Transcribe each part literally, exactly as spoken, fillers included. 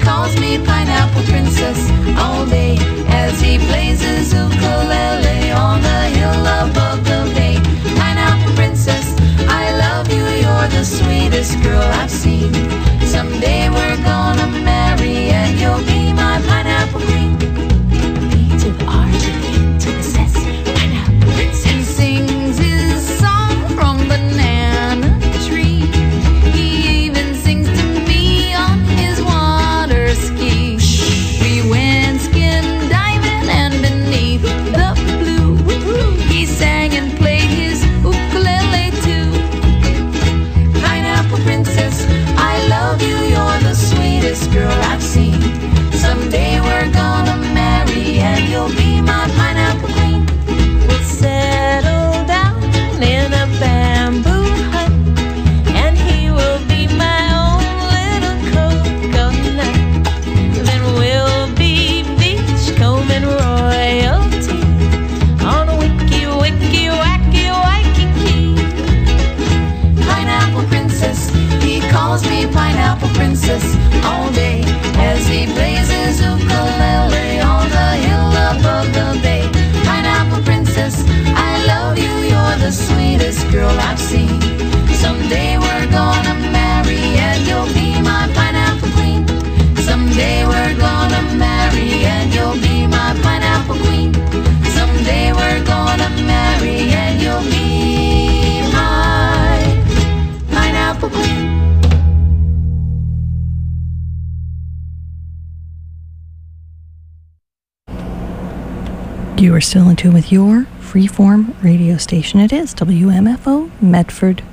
calls me Pineapple Princess all day as he plays his ukulele on the hill above the bay. Pineapple Princess, I love you, you're the sweetest girl I've seen. Someday we're gonna marry and you'll be my pineapple queen. B to the R to the N to the S, Pineapple Princess. He sings his song from Banana Tree. He even sings to me on his water ski. We went skin diving and beneath the blue, he sang and played his ukulele too. Pineapple Princess, I love you, you're the sweetest girl I've seen. Someday we're gonna marry and you'll be my pineapple queen. We'll settle down in a bamboo hut and he will be my own little coconut. Then we'll be beachcombing royalty on a wicky, wicky, wacky, waikiki. Pineapple Princess, he calls me Pineapple Princess all day as he plays his ukulele on the hill above the bay. Pineapple Princess, I love you, you're the sweetest girl I've seen. Someday we're gonna marry and you'll be my pineapple queen. Someday we're gonna marry and you'll be my pineapple queen. Someday we're gonna marry and you'll be my pineapple queen. You are still in tune with your freeform radio station. It is W M F O Medford.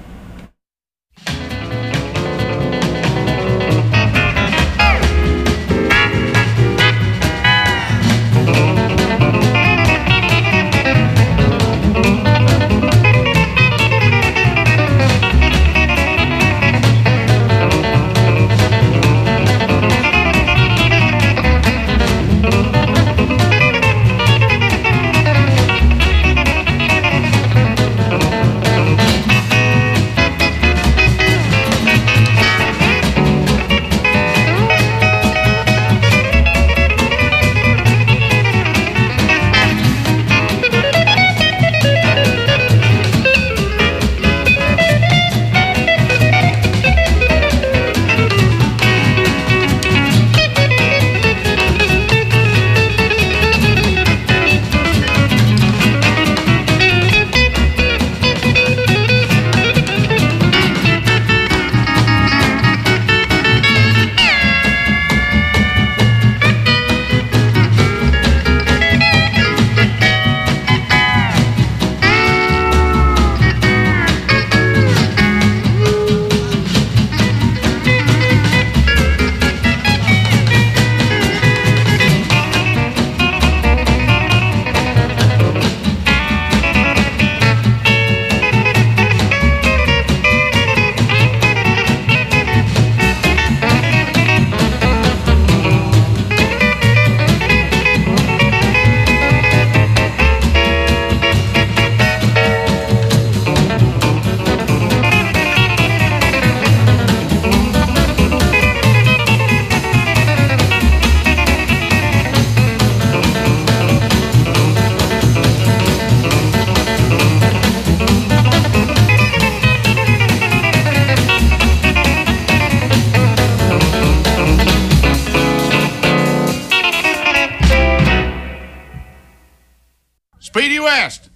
Speedy West.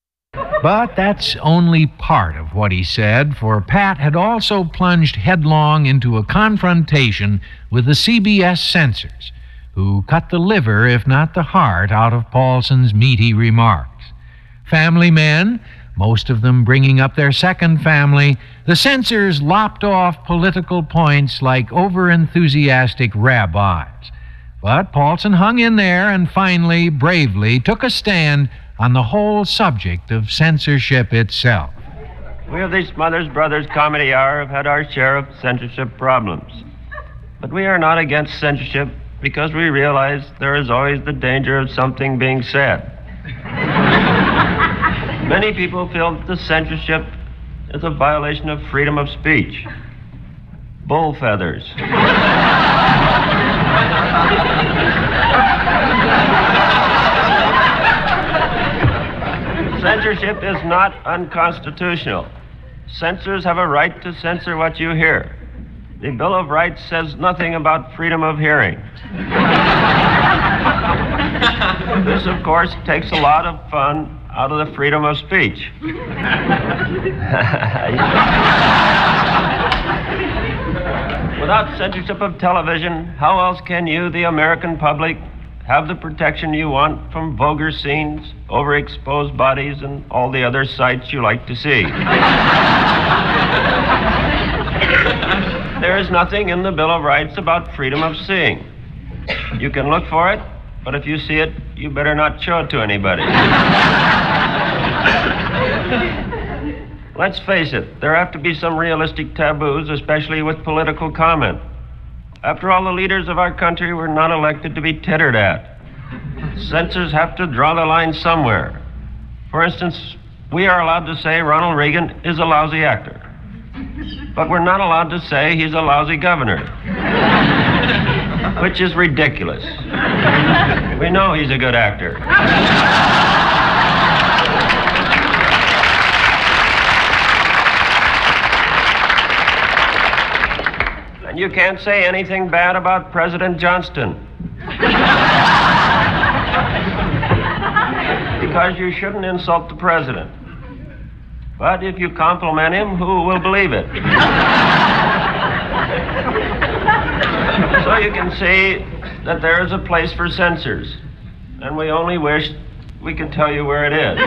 But that's only part of what he said, for Pat had also plunged headlong into a confrontation with the C B S censors, who cut the liver, if not the heart, out of Paulson's meaty remarks. Family men, most of them bringing up their second family, the censors lopped off political points like over-enthusiastic rabbis. But Paulson hung in there and finally, bravely, took a stand on the whole subject of censorship itself. We of the Smothers Brothers Comedy Hour have had our share of censorship problems. But we are not against censorship because we realize there is always the danger of something being said. Many people feel that the censorship is a violation of freedom of speech. Bull feathers. Censorship is not unconstitutional. Censors have a right to censor what you hear. The Bill of Rights says nothing about freedom of hearing. This, of course, takes a lot of fun out of the freedom of speech. Without censorship of television, how else can you, the American public, have the protection you want from vulgar scenes, overexposed bodies, and all the other sights you like to see? There is nothing in the Bill of Rights about freedom of seeing. You can look for it, but if you see it, you better not show it to anybody. Let's face it, there have to be some realistic taboos, especially with political comment. After all, the leaders of our country were not elected to be tittered at. Censors have to draw the line somewhere. For instance, we are allowed to say Ronald Reagan is a lousy actor. But we're not allowed to say he's a lousy governor. Which is ridiculous. We know he's a good actor. And you can't say anything bad about President Johnston. Because you shouldn't insult the president. But if you compliment him, who will believe it? So you can see that there is a place for censors. And we only wish we could tell you where it is.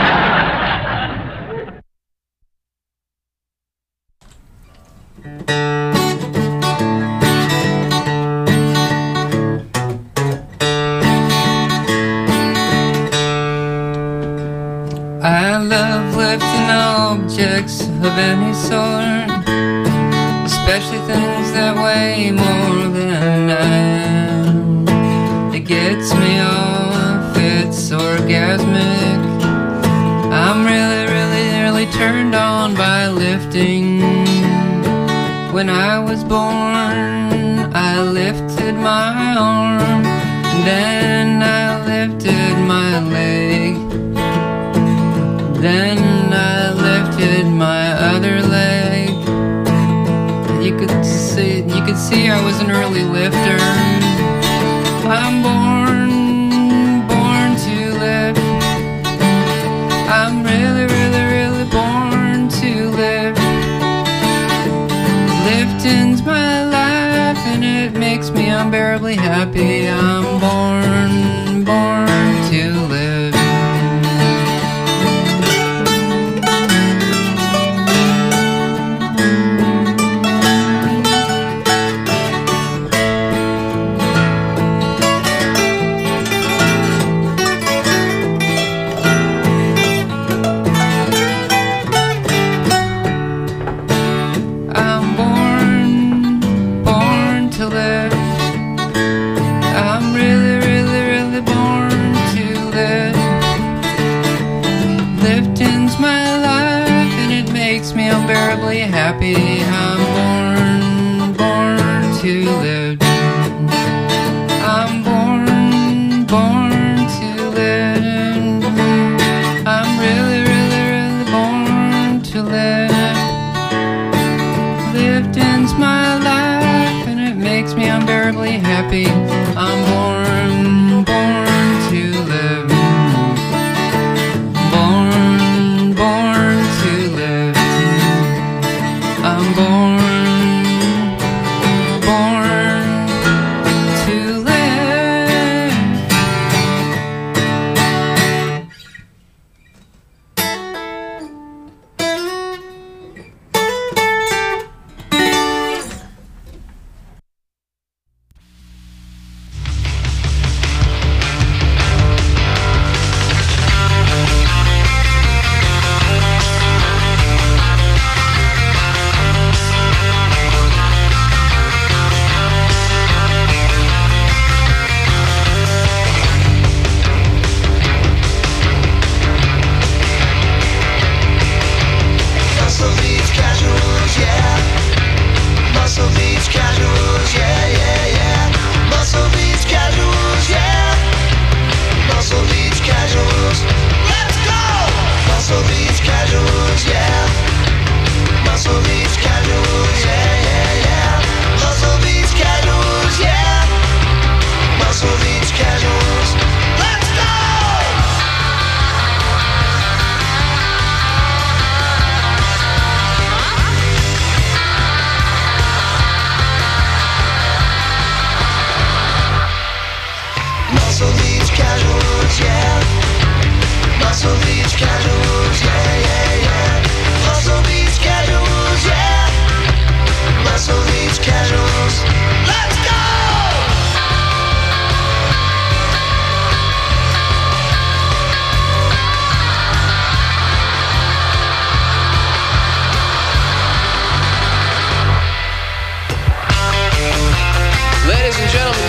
I love lifting objects of any sort, especially things that weigh more than I am. It gets me off, it's orgasmic. I'm really, really, really turned on by lifting. When I was born, I lifted my arm, and then I lifted my leg. Then I lifted my other leg. You could see, you could see I was an early lifter. I'm born, born to lift. I'm really, really, really born to lift. Lifting's my life, and it makes me unbearably happy. I'm born, born to live. Happy, I'm born, born to live. I'm born, born to live. I'm really, really, really born to live. Lifting's my life, and it makes me unbearably happy. I'm born, born to live. Born, born to live. I'm born, born to live.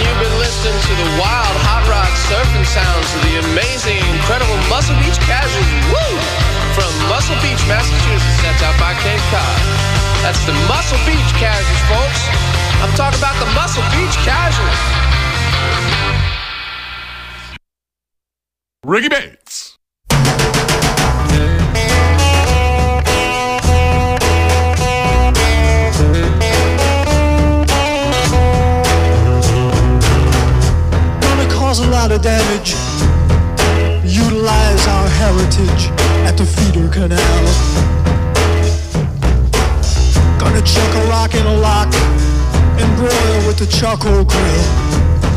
you've been listening to the wild hot rod surfing sounds of the amazing, incredible Muscle Beach Casuals. Woo! From Muscle Beach, Massachusetts, that's out by Cape Cod. That's the Muscle Beach Casuals, folks. I'm talking about the Muscle Beach Casuals. Ricky Bates. Gonna cause a lot of damage. Utilize our heritage at the feeder canal. Gonna chuck a rock in a lock and broil with the charcoal grill.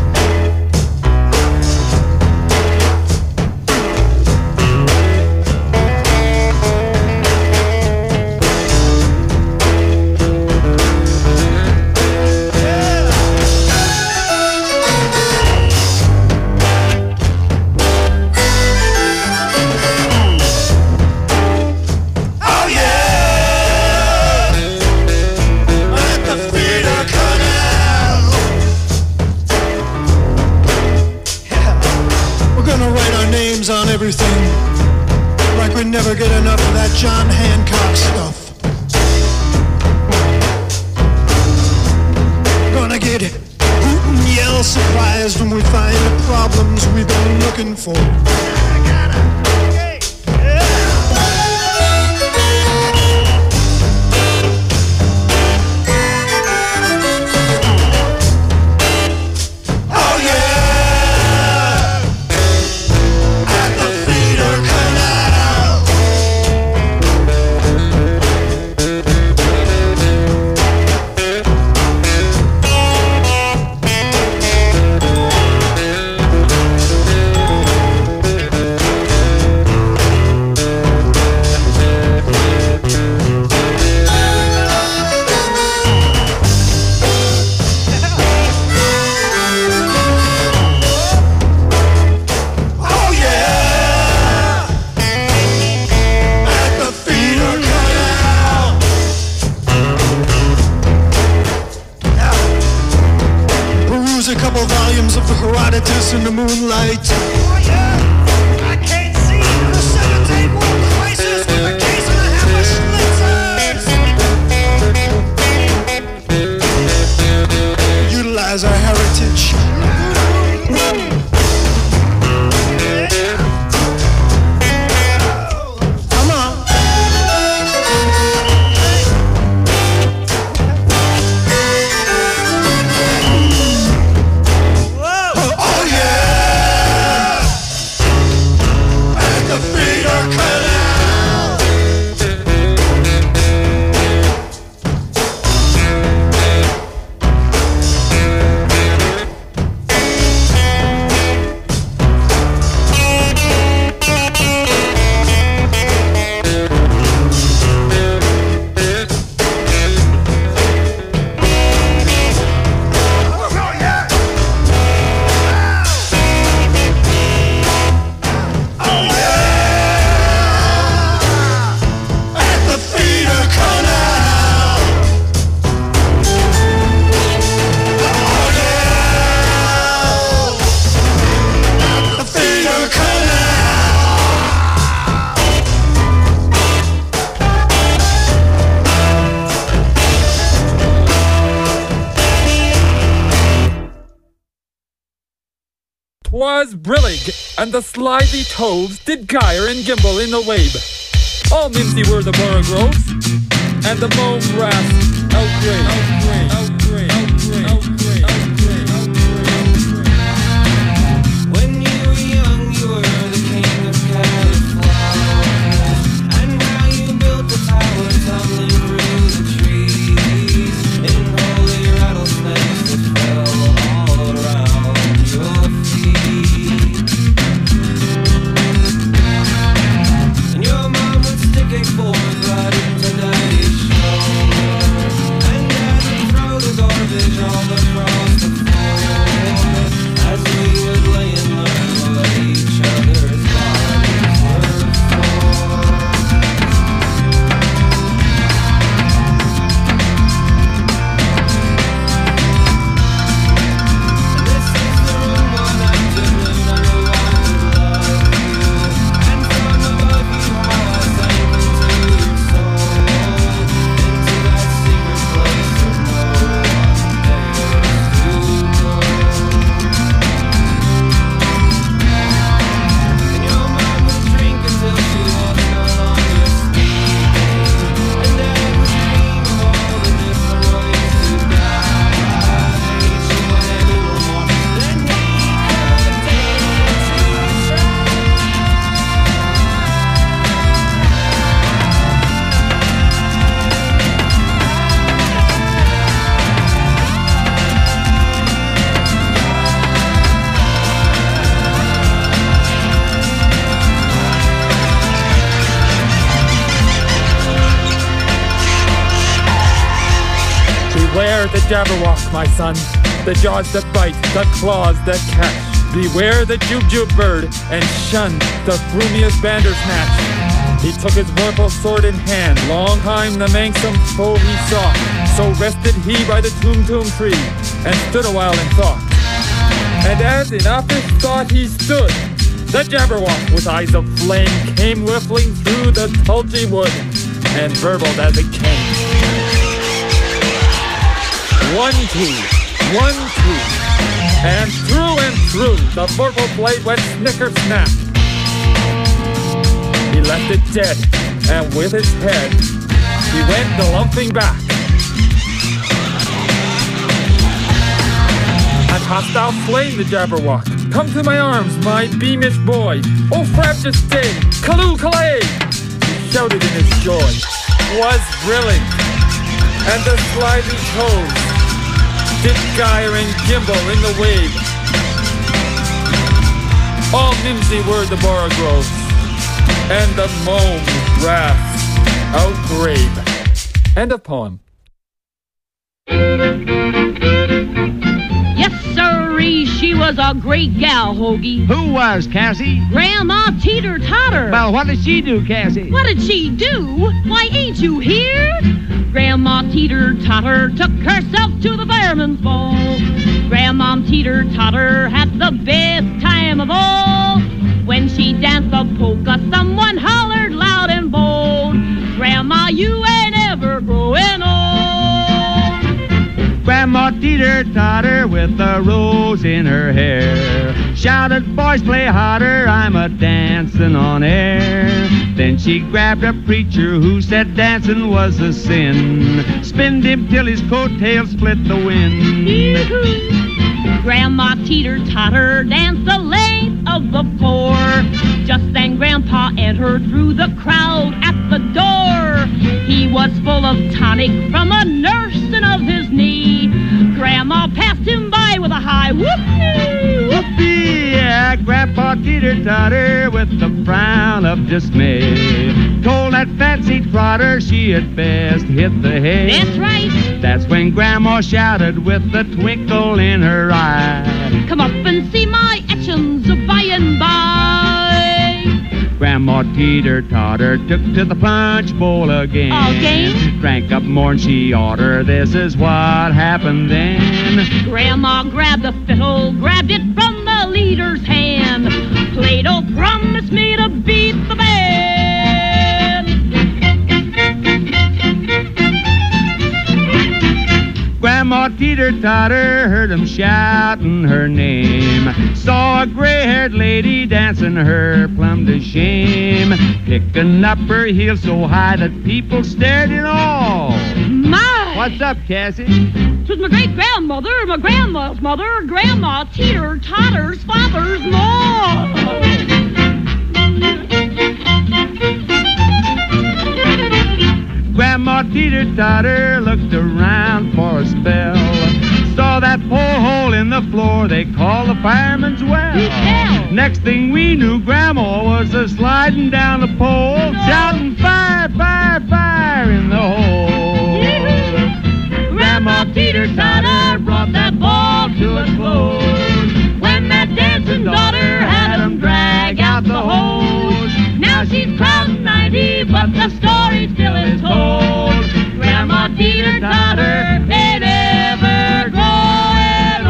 On everything, like we never get enough of that John Hancock stuff. Gonna get hoot and yell surprised when we find the problems we've been looking for. In the moonlight. Oh yeah, I can't see the seventh table crisis with a case and a half of schlitzers. Utilize our heritage. Come on. Was brillig, and the slithy toves did gyre and gimble in the wabe. All mimsy were the borough groves, and the mome brass outgrave, outgrave, outgrave, outgrave, outgrave, outgrave, outgrave. When you were young, you were the king of California, and now you built the tower tumbling through the trees in holy rattlesnakes that fell all around your feet. And your mom would stick a fork right into daddy's shoulder, and daddy Beware the Jabberwock, my son. The jaws that bite, the claws that catch. Beware the Jubjub bird, and shun the frumious Bandersnatch. He took his vorpal sword in hand, long time the manxome foe he saw. So rested he by the Toom Toom tree, and stood a while in thought. And as in office thought he stood, the Jabberwock with eyes of flame came whiffling through the tulgey wood, and burbled as it came. One, two, one, two, and through and through the vorpal blade went snicker-snap. He left it dead, and with its head, he went galumphing back. And hast thou slain the Jabberwock? Come to my arms, my beamish boy. O frabjous day, Callooh Callay! He shouted in his joy. Was thrilling, and the slimy toes did gyre and gimble in the wave. All mimsy were the borogoves, and the mome wrath outgrabe. End of poem. Yes, sirree, she was a great gal, Hoagie. Who was, Cassie? Grandma Teeter Totter. Well, what did she do, Cassie? What did she do? Why, ain't you here? Grandma Teeter Totter took herself to the fireman's ball. Grandma Teeter Totter had the best time of all. When she danced the polka, someone hollered loud and bold, Grandma, you ain't ever growing old. Grandma Teeter Totter with a rose in her hair shouted, boys play harder, I'm a dancing on air. Then she grabbed a preacher who said dancing was a sin, spinned him till his coattails split the wind. Grandma Teeter Totter danced the length of the floor. Just then Grandpa entered through the crowd at the door. He was full of tonic from a nursing of his knee. Grandma passed him by with a high whoopee, whoopee. Yeah, Grandpa Teeter Totter with a frown of dismay told that fancy trotter she had best hit the hay. That's right. That's when Grandma shouted with a twinkle in her eye, come up and see my etchings of by and by. Grandma Teeter Totter took to the punch bowl again. Again? Drank up more'n she oughter. This is what happened then. Grandma grabbed the fiddle, grabbed it from the leader's hand. Plato promised me to beat the band. Grandma Teeter Totter heard him shouting her name. Saw a gray-haired lady dancing her plumb to shame, picking up her heels so high that people stared in awe. My! What's up, Cassie? 'Twas my great-grandmother, my grandma's mother, Grandma Teeter Totter's father's law. Grandma Teeter Totter looked around for a spell, saw that poor hole in the floor they call the fireman's well. Yeah. Next thing we knew, Grandma was a sliding down the pole, no. shouting fire, fire, fire in the hole. Yeah. Grandma Teeter Totter brought that ball to a close when that dancing daughter had him drag out the hose. Now she's crowned ninety, but the story still is told. Grandma Teeter Totter ain't ever growing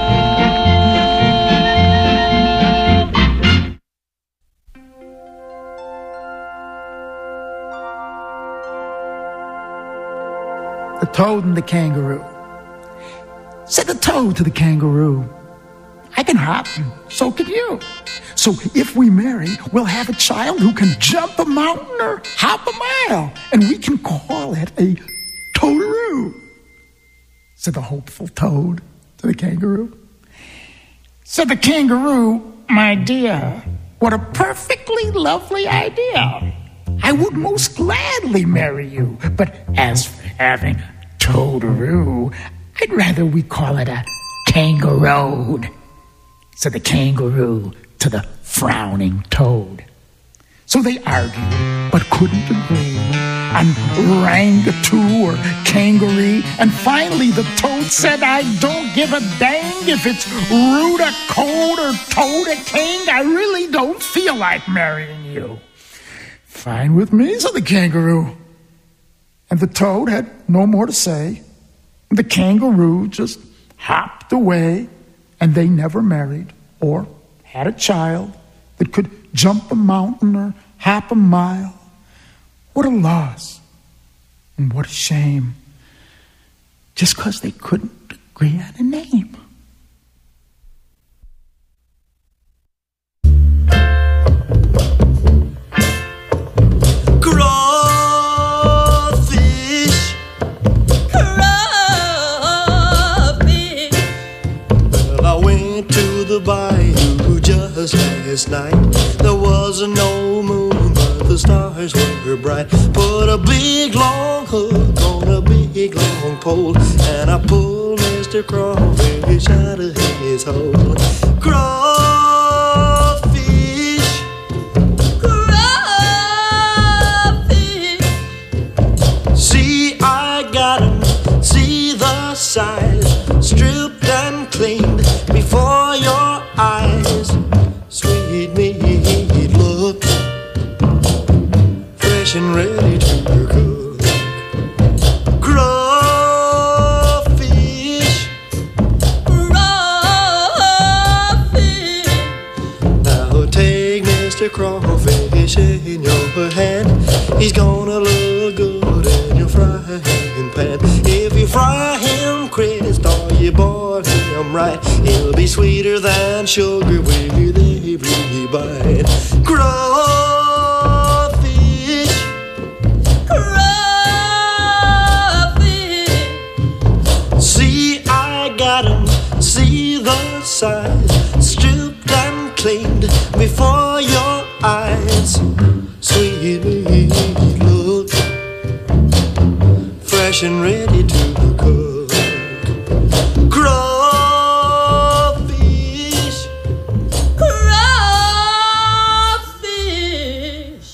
old. The Toad and the Kangaroo. Said the Toad to the Kangaroo, I can hop, and so can you. So if we marry, we'll have a child who can jump a mountain or hop a mile, and we can call it a Toadaroo. Said the hopeful Toad to the Kangaroo. Said the Kangaroo, my dear, what a perfectly lovely idea. I would most gladly marry you, but as for having a Toadaroo, I'd rather we call it a Kangaroo. Said the Kangaroo to the frowning Toad. So they argued, but couldn't agree on orangutan or kangaroo. And finally the toad said, I don't give a dang if it's root a coat or toad a king. I really don't feel like marrying you. Fine with me, said the kangaroo. And the toad had no more to say. The kangaroo just hopped away, and they never married or had a child that could jump a mountain or hop a mile. What a loss, and what a shame, just 'cause they couldn't agree on a name. Crawfish, crawfish. Well, I went to the bayou just last night. There was no moon, but the stars were bright. Put a big long hook on a big long pole, and I pulled Mister Crawfish out of his hole. Crawfish, crawfish. See, I got him, see the size, stripped and cleaned before your eyes. Sweet meat, look, fresh and ready to cook. Crawfish, crawfish. Now take Mister Crawfish in your hand. He's gonna look good in your frying pan. If you fry him crisp or you boil him right, he'll be sweeter than sugar with every bite. Crawfish, crawfish. See, I got him, see the size, stripped and cleaned before your eyes. Sweet meat, look, fresh and ready to cook. Crawfish, crawfish.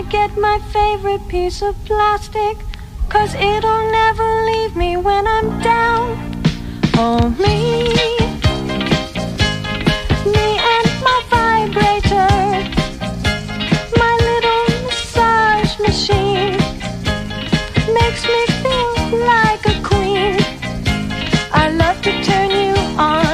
get my favorite piece of plastic, 'cause it'll never leave me when I'm down. Oh, me, me and my vibrator, my little massage machine, makes me feel like a queen. I love to turn you on.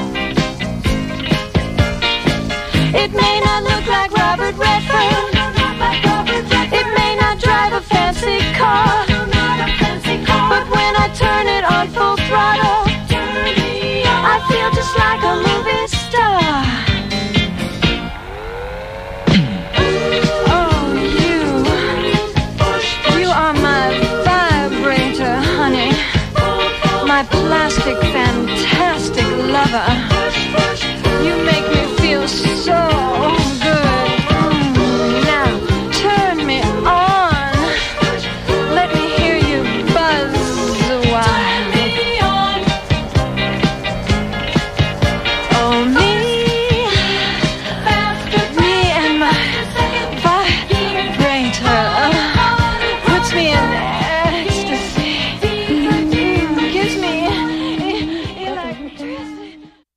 It may not look like Robert Redford, it may not drive a fancy car, but when I turn it on full throttle, I feel just like a movie star. Oh, you, you are my vibrator, honey, my plastic fantastic lover. You make me feel so good. Mm, now turn me on. Let me hear you buzz a while. Oh, me, me and my vibrator puts me in ecstasy. Mm, gives me electricity.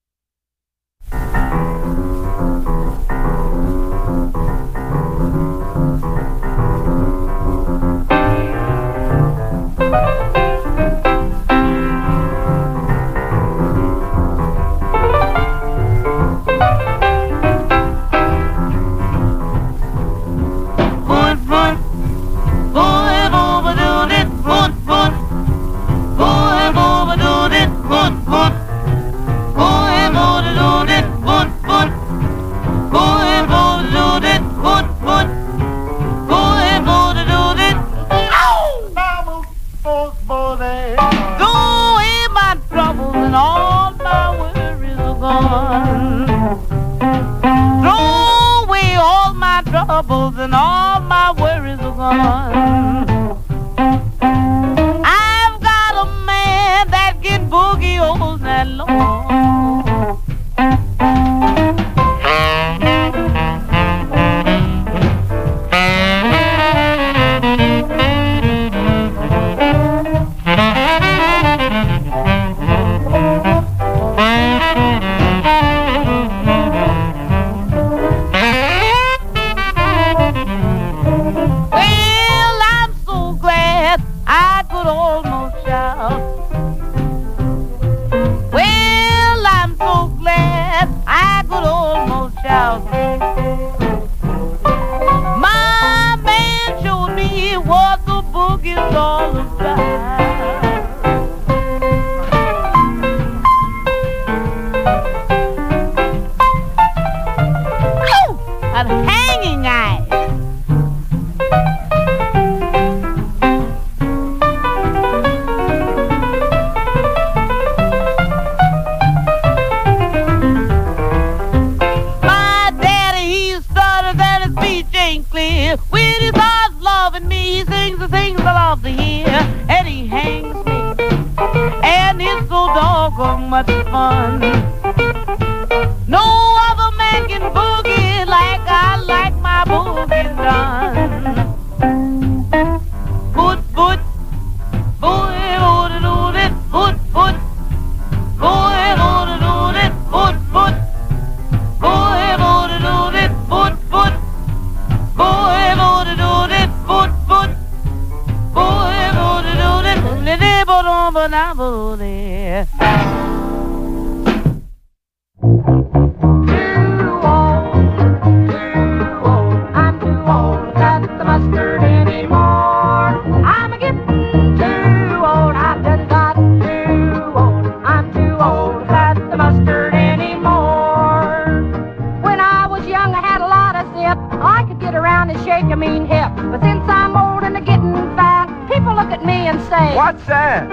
Troubles and all my worries are gone. I've got a man that can boogie all night long. What's that?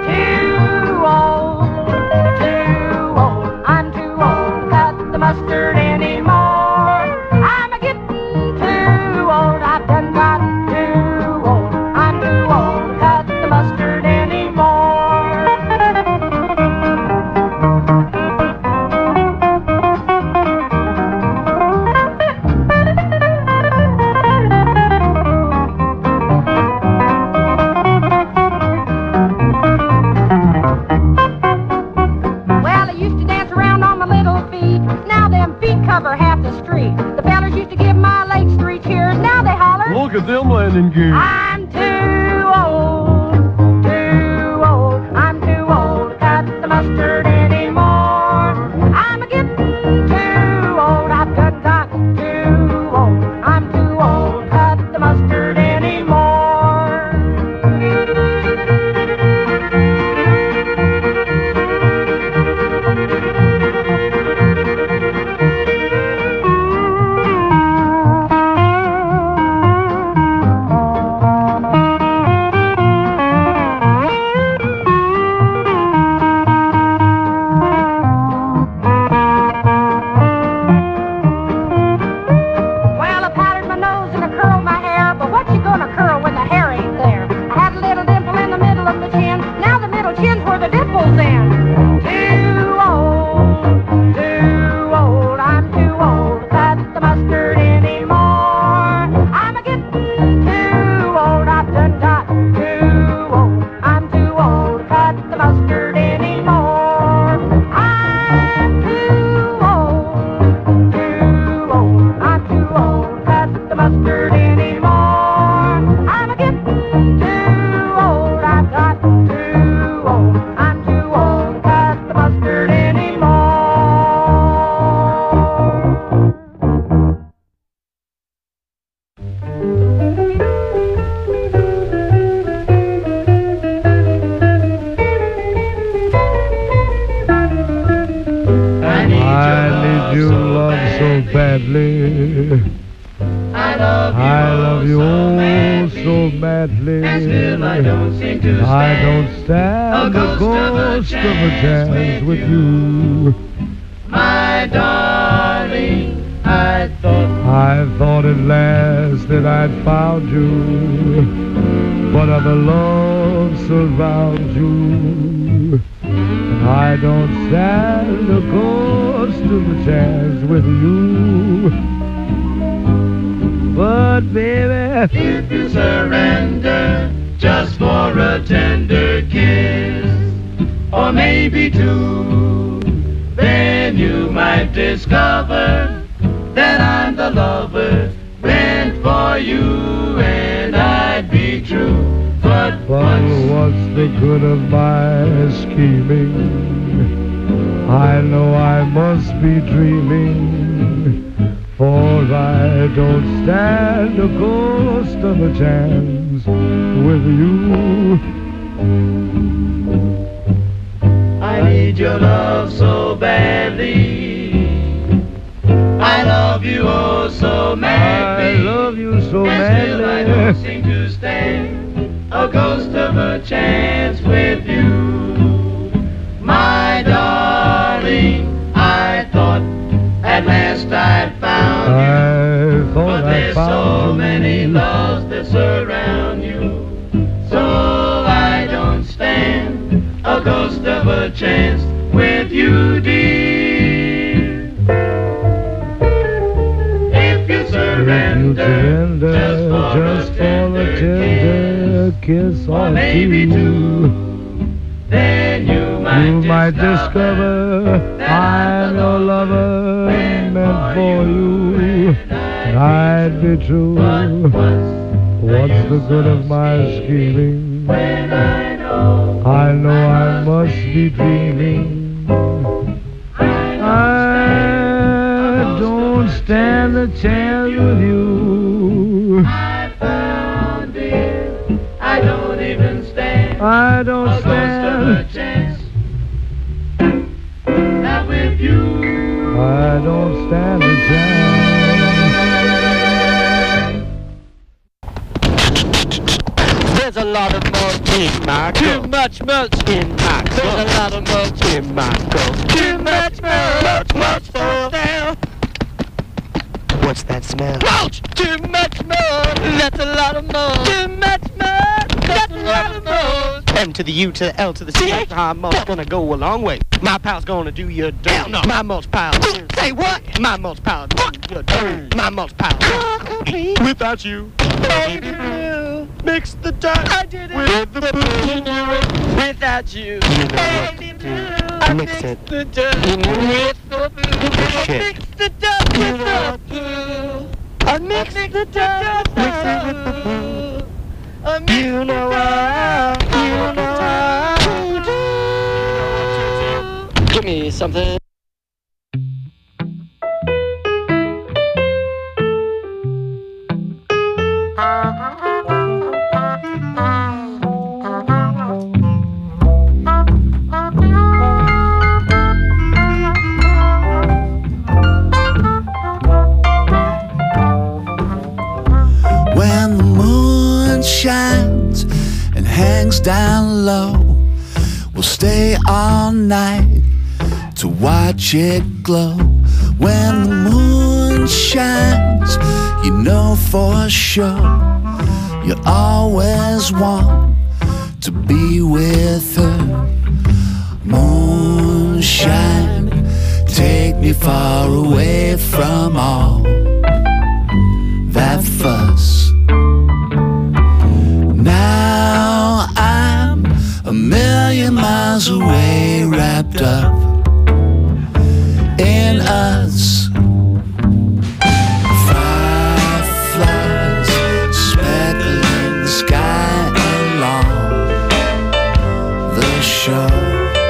Too old, too old. I'm too old to cut the mustard anymore. I'm a getting too old. I've done got too old. I'm too old to cut the mustard anymore. look at them landing gear. I'm too old, too old. I'm too old to cut the mustard anymore. I'm a getting too old. I've done got too old. I'm too old to cut the mustard anymore. Well, I powdered my nose and I curled my hair, but what you gonna curl when the hair ain't there? I had a little dimple in the middle of the chin. Now the middle chin's where the dimple's in. Too old, too old. I'm too old to cut the mustard anymore. I'm a getting too old. I've done got too old. I'm too old to cut the mustard anymore. I'm too old, too old. I'm too old to cut the mustard anymore. I'm a getting too old. I've got too old. I'm too old to cut the mustard anymore. I need your love so badly. I love you, I love you so oh madly. so madly. And still I don't seem to I stand don't stand a a ghost of a ghost of a chance chance with you. My darling, I thought I thought at last that I'd found you, but other love surrounds you. I don't stand a ghost of a chance with you. But baby, if you surrender just for a tender kiss, or maybe two, then you might discover that I'm the lover meant for you, and I'd be true. But but once what's the good of my scheming? I know I must be dreaming, for I don't stand a ghost of a chance with you. I need your love so badly. I love you oh so madly. I love you so And still I don't madly. seem to stand a ghost of a chance with you. My darling, I thought at last I'd found you. I thought But I there's so found many you. loves that surround you. So I don't stand a ghost of a chance with you, dear. If you If you surrender surrender just for a tender kiss or maybe two, two, then you might you might discover discover that I'm your lover meant for you, and I'd be true. What's the good of my scheming? when I know I know I must be dreaming. I don't stand a chance with you. I found it, I don't even stand I don't a ghost of a stand. chance. Not with you. I don't stand a chance. There's a lot of mulch in my Too much mulch in my coat. There's a lot of mulch in my coat. Too much mulch, mulch for there. What's that smell? Mulch! Too much mulch! That's a lot of mulch! Too much mulch! That's a lot of mulch! M to the U to the L to the C. My mulch gonna go a long way. My pal's gonna do your dirt. Hell no. My mulch pal. Say what? My mulch pal. Do your dirt. My mulch pal. Without you. Mix the dirt. I did it. With the poo. Without you. You know what to do. Mix it. The dirt. With the poo. Shit. Mix the dirt with the poo. I mix the dirt with Um, you know I, you know I. Give me something. When the moon shines and hangs down low, we'll stay all night to watch it glow. When the moon shines, you know for sure you always want to be with her. Moonshine, take me far away from all that fuss. Now I'm a million miles away, wrapped up in us. Fireflies speckling the sky along the shore.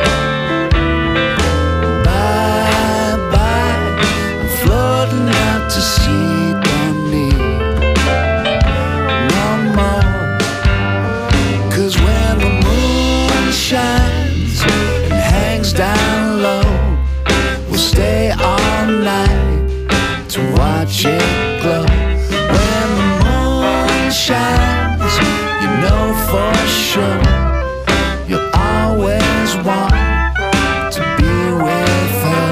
Bye bye, I'm floating out to sea. Don't need no more. 'Cause when the moon shines and hangs down low, we'll stay all night to watch it glow. When the moon shines, you know for sure you'll always want to be with her.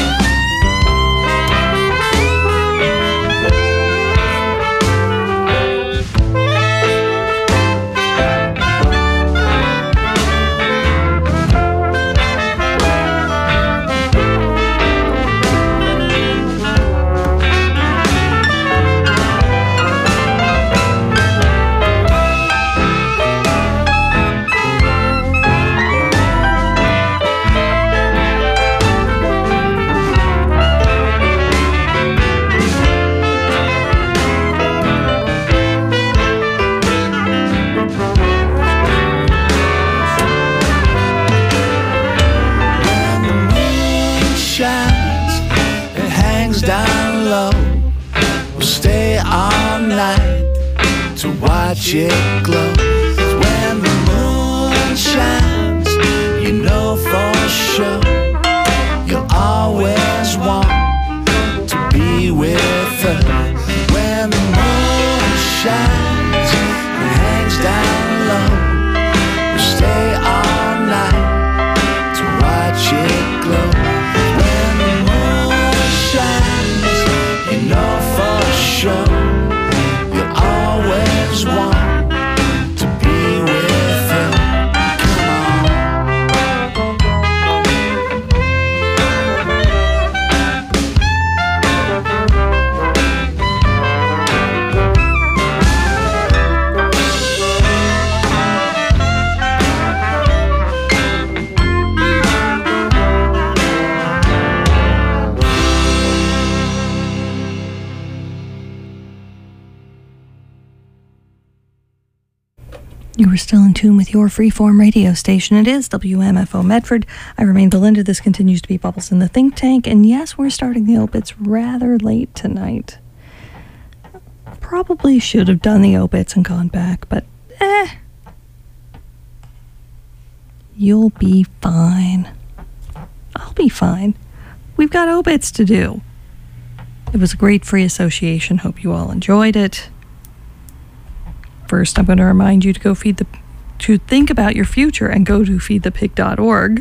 Shines, it hangs down low. We'll stay all night to watch it glow. When the moon shines, you know for sure you'll always want to be with her. When the moon shines, it hangs down low. We'll stay all night to watch it glow. You know for sure you'll always want to be with her. Come You are still in tune with your freeform radio station. It is W M F O Medford. I remain Belinda. This continues to be Bubbles in the Think Tank. And yes, we're starting the obits rather late tonight. Probably should have done the obits and gone back, but eh. You'll be fine. I'll be fine. We've got obits to do. It was a great free association. Hope you all enjoyed it. First, I'm going to remind you to go feed the, to think about your future and go to feed the pig dot org.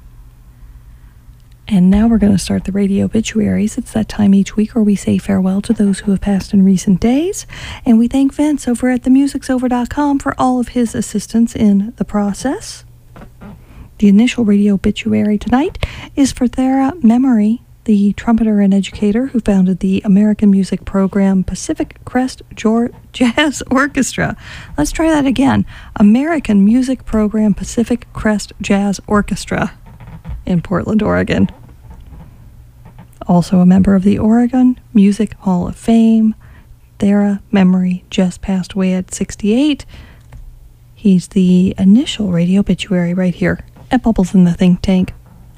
And now we're going to start the radio obituaries. It's that time each week where we say farewell to those who have passed in recent days. And we thank Vince over at the musics over dot com for all of his assistance in the process. The initial radio obituary tonight is for Thera Memory, the trumpeter and educator who founded the American music program Pacific Crest Jazz Orchestra. Let's try that again. American music program Pacific Crest Jazz Orchestra in Portland, Oregon. Also a member of the Oregon Music Hall of Fame, Thera Memory just passed away at sixty-eight. He's the initial radio obituary right here at Bubbles in the Think Tank.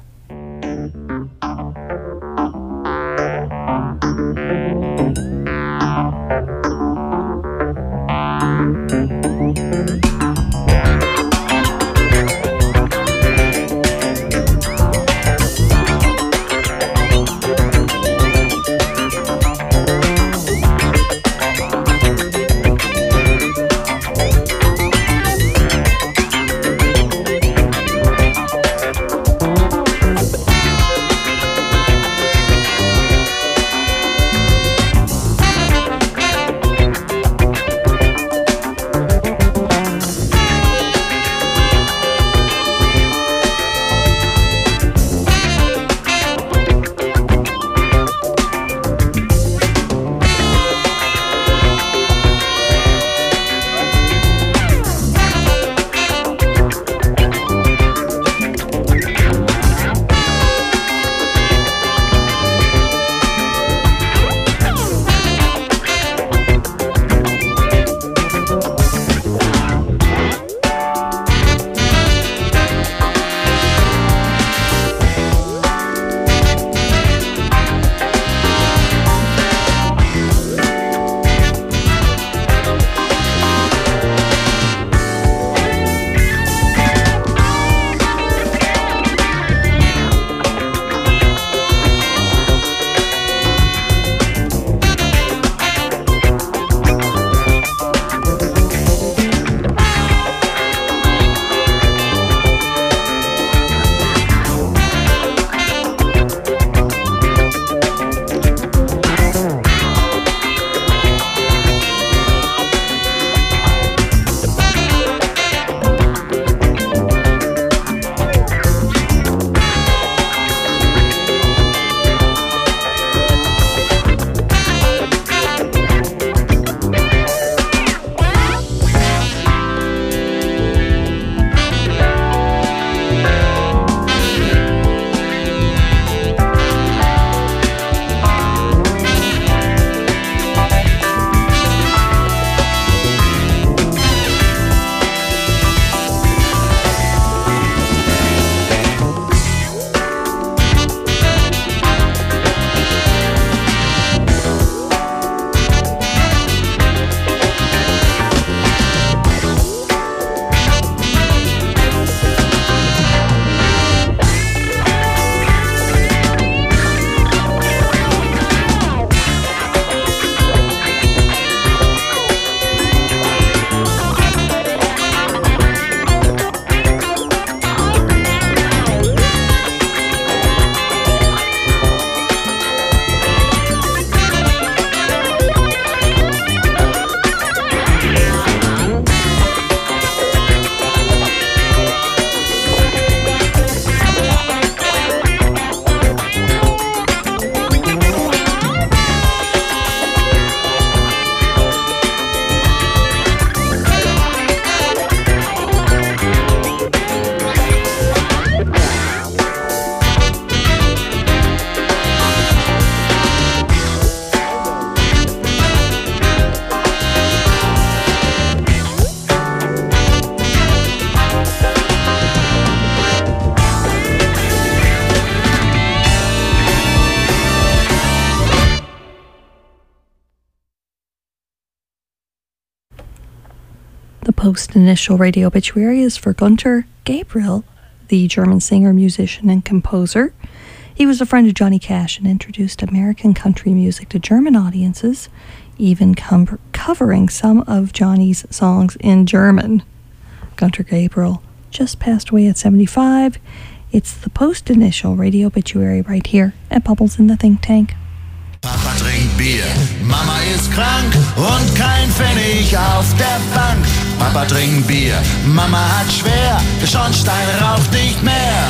The post-initial radio obituary is for Gunter Gabriel, the German singer, musician, and composer. He was a friend of Johnny Cash and introduced American country music to German audiences, even com- covering some of Johnny's songs in German. Gunter Gabriel just passed away at seventy-five. It's the post-initial radio obituary right here at Bubbles in the Think Tank. Papa trinkt Bier, Mama ist krank und kein Pfennig auf der Bank. Papa trinkt Bier, Mama hat schwer, der Schornstein raucht nicht mehr.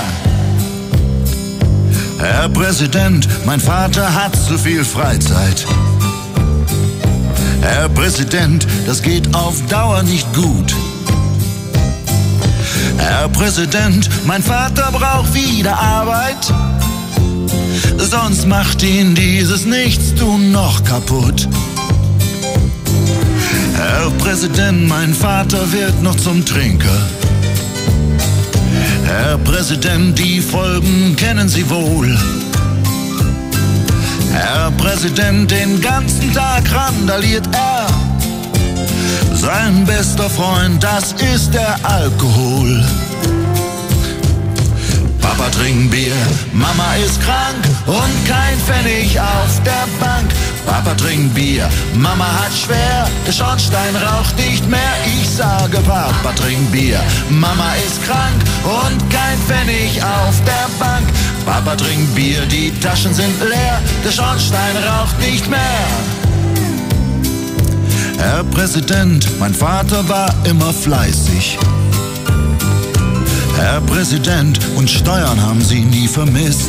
Herr Präsident, mein Vater hat zu viel Freizeit. Herr Präsident, das geht auf Dauer nicht gut. Herr Präsident, mein Vater braucht wieder Arbeit. Sonst macht ihn dieses Nichtstun noch kaputt. Herr Präsident, mein Vater wird noch zum Trinker. Herr Präsident, die Folgen kennen Sie wohl. Herr Präsident, den ganzen Tag randaliert er. Sein bester Freund, das ist der Alkohol. Papa trinkt Bier, Mama ist krank und kein Pfennig auf der Bank. Papa trinkt Bier, Mama hat schwer, der Schornstein raucht nicht mehr. Ich sage, Papa trinkt Bier, Mama ist krank und kein Pfennig auf der Bank. Papa trinkt Bier, die Taschen sind leer, der Schornstein raucht nicht mehr. Herr Präsident, mein Vater war immer fleißig. Herr Präsident, und Steuern haben Sie nie vermisst.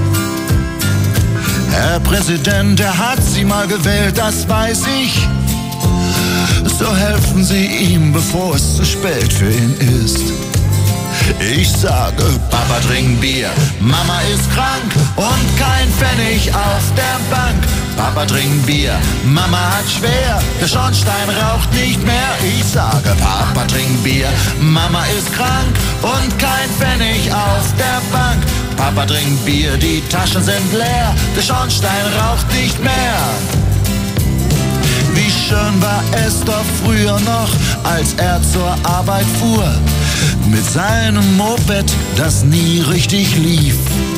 Herr Präsident, er hat Sie mal gewählt, das weiß ich. So helfen Sie ihm, bevor es zu spät für ihn ist. Ich sage, Papa trinkt Bier, Mama ist krank und kein Pfennig auf der Bank. Papa trinkt Bier, Mama hat schwer, der Schornstein raucht nicht mehr. Ich sage, Papa trinkt Bier, Mama ist krank und kein Pfennig auf der Bank. Papa trinkt Bier, die Taschen sind leer, der Schornstein raucht nicht mehr. Wie schön war es doch früher noch, als er zur Arbeit fuhr, mit seinem Moped, das nie richtig lief.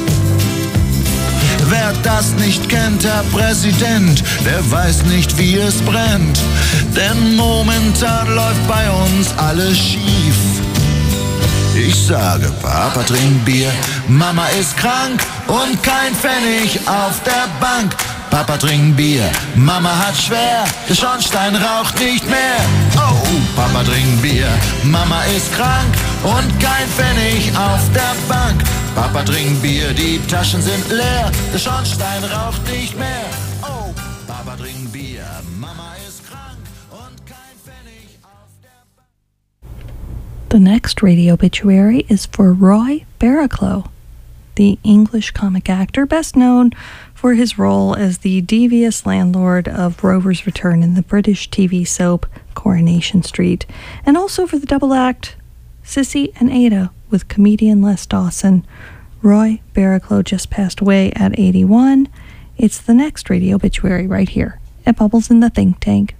Wer das nicht kennt, Herr Präsident, der weiß nicht, wie es brennt. Denn momentan läuft bei uns alles schief. Ich sage, Papa trinkt Bier, Mama ist krank und kein Pfennig auf der Bank. Papa trinkt Bier, Mama hat schwer, der Schornstein raucht nicht mehr. Oh, Papa trinkt Bier, Mama ist krank und kein Pfennig auf der Bank. Papa trinkt Bier, die Taschen sind leer, der Schornstein raucht nicht mehr. Oh, Papa trinkt Bier, Mama ist krank und kein Pfennig auf der Bank. The next radio obituary is for Roy Barraclough, the English comic actor best known for his role as the devious landlord of Rover's Return in the British T V soap Coronation Street, and also for the double act Sissy and Ada with comedian Les Dawson. Roy Barraclough just passed away at eighty-one. It's the next radio obituary right here at Bubbles in the Think Tank.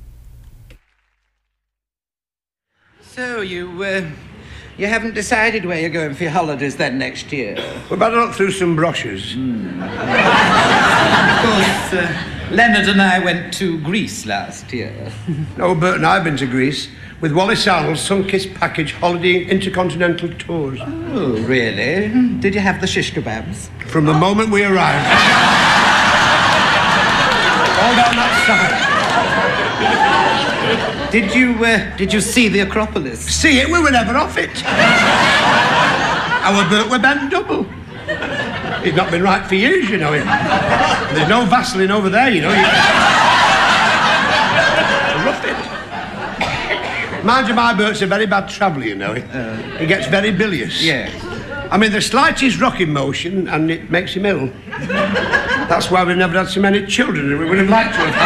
So you, uh, you haven't decided where you're going for your holidays then next year? We're about to look through some brochures. Mm. Of course, uh, Leonard and I went to Greece last year. No, Bert and I have been to Greece with Wallace Arnold's Sun-Kissed Package Holiday Intercontinental Tours. Oh, really? Did you have the shish kebabs? From the moment we arrived. All down that side. Did you, uh, did you see the Acropolis? See it? We were never off it. Our Bert were bent double. He's not been right for years, you know. There's no Vaseline over there, you know. Rough it. Mind you, my Bert's a very bad traveller, you know. Uh, he gets very bilious. Yeah. I mean, the slightest rocking motion, and it makes him ill. That's why we've never had so many children, and we would have liked to have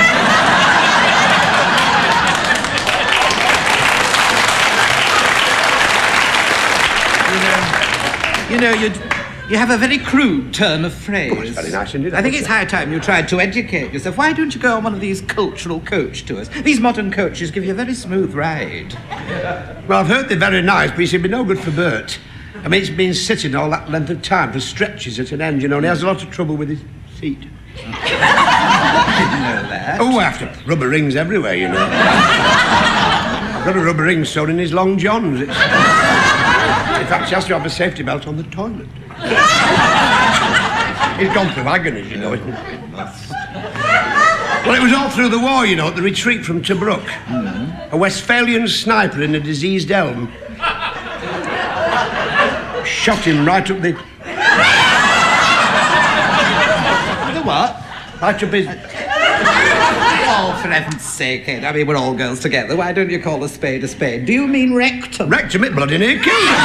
had. You know, you you have a very crude turn of phrase. Oh, it's very nice indeed. I think it's high time you tried to educate yourself. Why don't you go on one of these cultural coach tours? These modern coaches give you a very smooth ride. Well, I've heard they're very nice, but it'd be no good for Bert. I mean, he's been sitting all that length of time for stretches at an end, you know, and he has a lot of trouble with his seat. I didn't know that. Oh, I have to rubber rings everywhere, you know. I've got a rubber ring sewn in his long johns. It's... In fact, he has to have a safety belt on the toilet. He's gone through agonies, you know. It must. Well, it was all through the war, you know, at the retreat from Tobruk. Mm-hmm. A Westphalian sniper in a diseased helm shot him right up the... The what? Right up his... Oh, for heaven's sake, Ed. I mean, we're all girls together. Why don't you call a spade a spade? Do you mean rectum? Rectum, it bloody near killed him.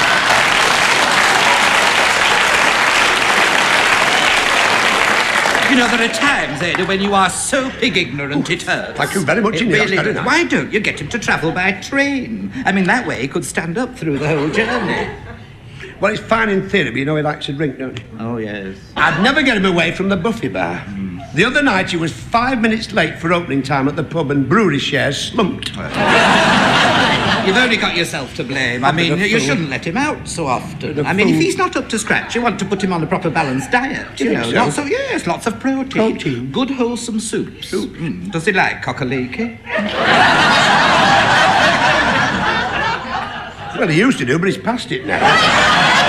You know, there are times, Ada, when you are so pig ignorant it hurts. Thank you very much It indeed. really That's very does. nice. Why don't you get him to travel by train? I mean, that way he could stand up through the whole journey. Well, it's fine in theory, but you know he likes to drink, don't he? Oh, yes. I'd never get him away from the Buffy bar. The other night he was five minutes late for opening time at the pub and brewery shares slumped. You've only got yourself to blame. I I've been mean, a you fool. shouldn't let him out so often. Been a I mean, if fool. he's not up to scratch, you want to put him on a proper balanced diet. You You know, think so? lots of, yes, lots of protein. Protein. Good, wholesome soups. Soup. Mm. Does he like cockaliki? Well, he used to do, but he's past it now.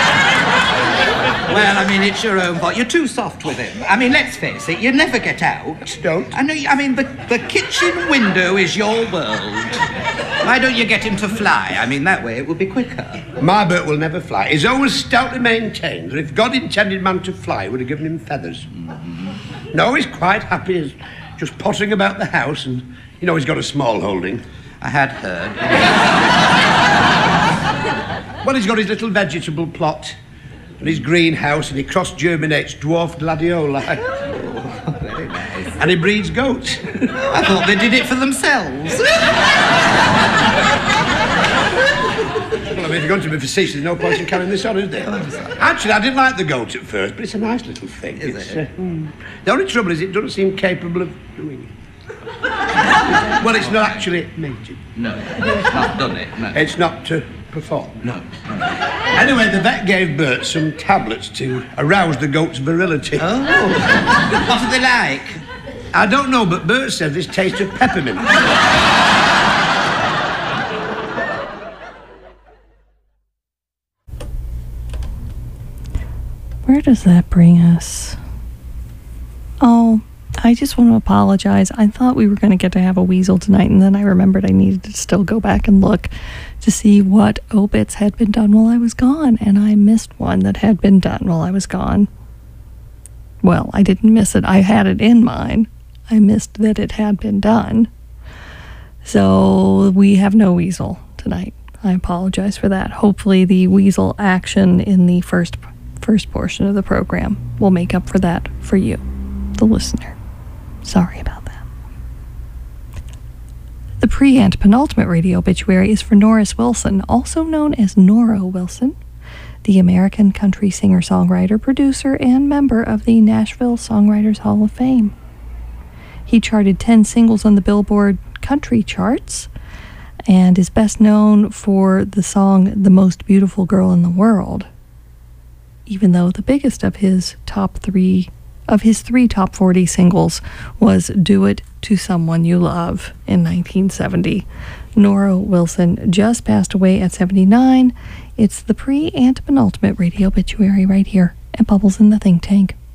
Well, I mean, it's your own fault. You're too soft with him. I mean, let's face it, you never get out. Don't. I know. I mean, the, the kitchen window is your world. Why don't you get him to fly? I mean, that way it will be quicker. My Bert will never fly. He's always stoutly maintained that if God intended man to fly, he would have given him feathers. Mm-hmm. No, he's quite happy as just pottering about the house, and, you know, he's got a small holding. I had heard. Well, he's got his little vegetable plot and his greenhouse, and he cross-germinates dwarf gladioli. Oh, very nice. And he breeds goats. I thought they did it for themselves. Well, I mean, if you're going to be facetious, there's no point in carrying this on, is there? Actually, I didn't like the goat at first, but it's a nice little thing. Is It's, it? uh, mm. The only trouble is it doesn't seem capable of doing it. Well, it's not actually mated. No, it's not done it, no. It's not to perform. No. Anyway, the vet gave Bert some tablets to arouse the goat's virility. Oh. What are they like? I don't know, but Bert said this tastes of peppermint. Where does that bring us? Oh, I just want to apologize. I thought we were going to get to have a weasel tonight, and then I remembered I needed to still go back and look to see what obits had been done while I was gone, and I missed one that had been done while I was gone. Well, I didn't miss it. I had it in mind. I missed that it had been done. So we have no weasel tonight. I apologize for that. Hopefully the weasel action in the first first portion of the program will make up for that for you, the listener. Sorry about that. The pre and penultimate radio obituary is for Norris Wilson, also known as Nora Wilson, the American country singer-songwriter, producer, and member of the Nashville Songwriters Hall of Fame. He charted ten singles on the Billboard country charts and is best known for the song The Most Beautiful Girl in the World, even though the biggest of his top three of his three top forty singles was Do It to Someone You Love in nineteen seventy. Nora Wilson just passed away at seventy-nine. It's the pre and penultimate radio obituary right here at Bubbles in the Think Tank.